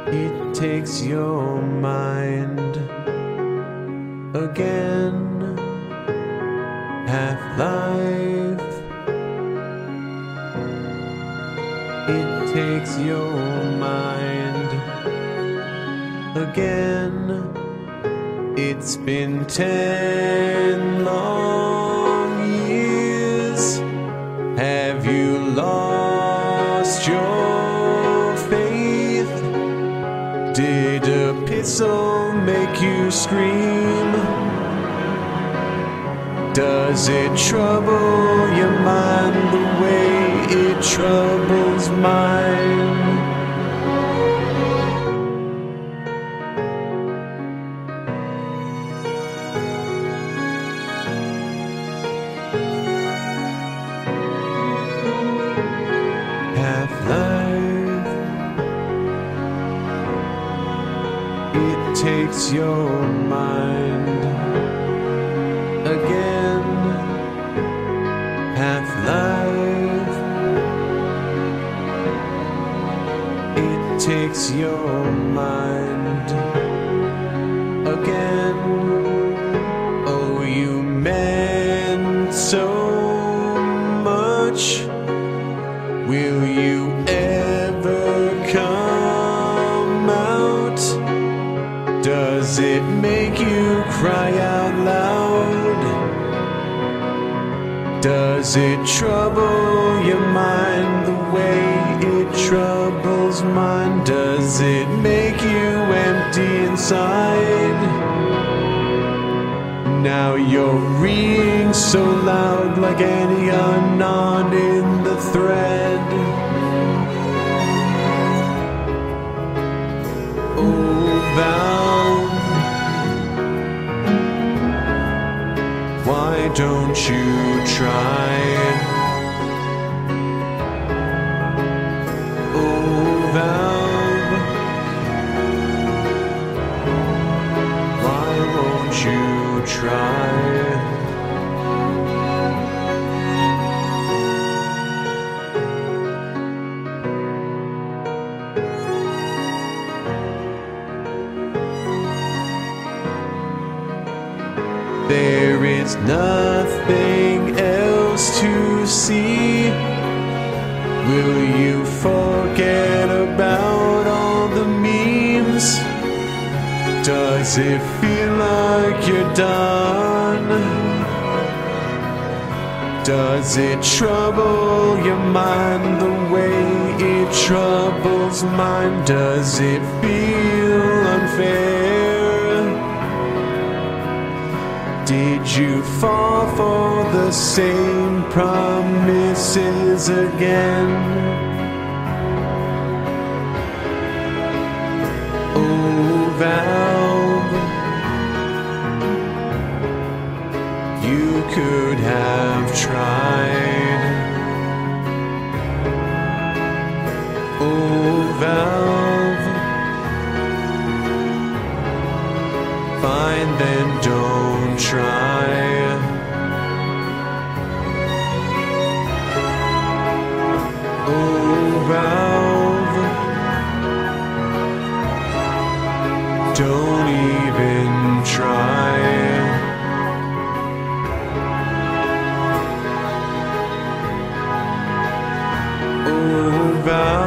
It takes your mind again. Half-Life. It takes your mind again. It's been 10 long years. Have you lost your faith? Did a pistol make you scream? Does it trouble your mind the way it troubles mine? Half-Life. It takes your mind again. Half-Life. It takes your mind again. Oh, you meant so much. Will you ever come out? Does it make you cry out loud? Does it trouble your mind the way it troubles mine? Does it make you empty inside? Now you're reading so loud like any unknown in the thread. Oh, Valve, why don't you try? Oh, Valve, why won't you try? There is nothing else to see. Will you forget about all the memes? Does it feel like you're done? Does it trouble your mind the way it troubles mine? Does it feel unfair? Did you fall for the same promises again? Oh, Valve, you could have tried. Oh, Valve, fine then, don't try. Oh, Valve, don't even try. Oh, Valve.